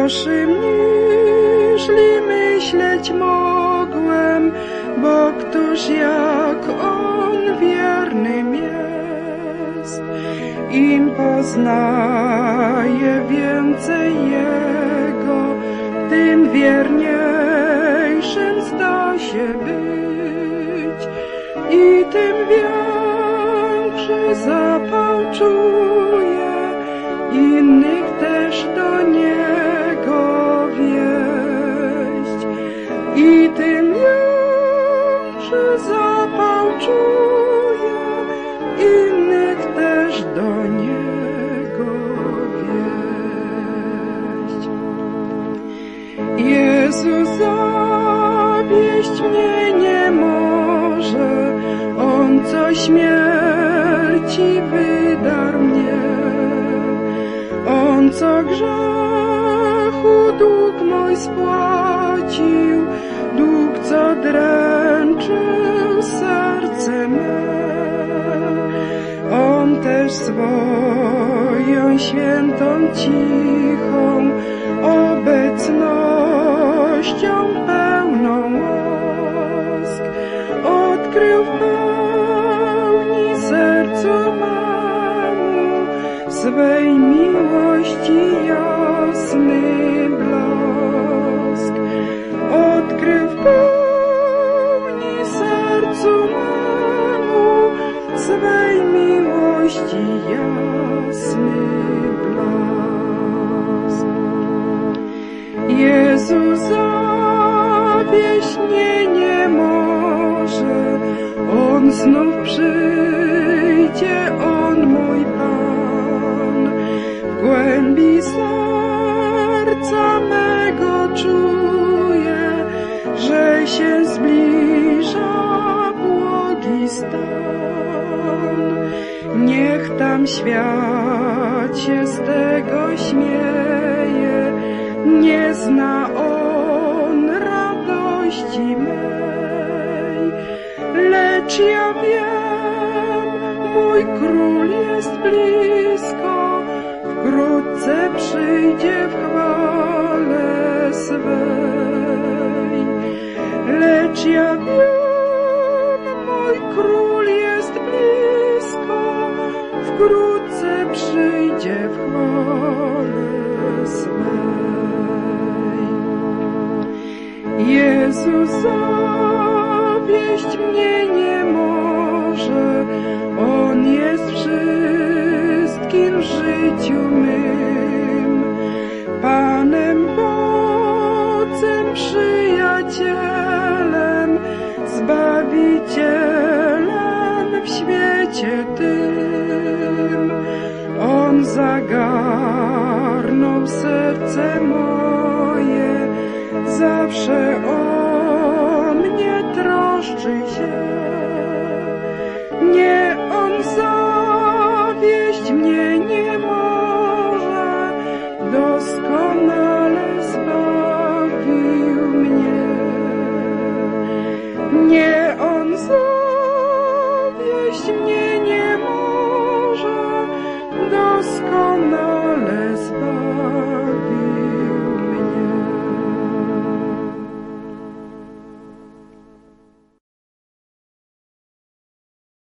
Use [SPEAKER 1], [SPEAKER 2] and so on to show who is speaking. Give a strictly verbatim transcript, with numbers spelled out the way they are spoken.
[SPEAKER 1] gorszym niżli myśleć mogłem, bo któż jak On wiernym jest. Im poznaje więcej Jego, tym wierniejszym zda się być i tym większy zapał czuje innych też do Niego wieść i tym większy zapał czuje innych też do Niego wieść. Jezus zawieść mnie nie może, On co śmierci wydarł mnie, On co grzechu dług mój spłacił, dług co dręczył serce me. On też swoją świętą cichą obecnością pełną łask odkrył w pełni sercu memu swej miłości jasny blask. Odkrył w pełni sercu memu swej miłości jasny blask. Jezus zawieść mnie nie może, On znów przyjdzie, On mój Pan. W głębi serca mego czuję, że się zbliża błogi stan. Niech tam świat się z tego śmieje, nie zna on radości mej. Lecz ja wiem, mój Król jest blisko, wkrótce przyjdzie w chwale swej. Lecz ja wiem, mój Król jest blisko, wkrótce przyjdzie w chwale swej. Jezus zawieść mnie nie może, On jest wszystkim w życiu mym, Panem, Wodzem, Przyjacielem, Zbawicielem w świecie tym. On zagarnął serce moje, zawsze o mnie troszczy się. Nie, On zawieść mnie nie może, doskonale zbawił mnie. Nie, On zawieść mnie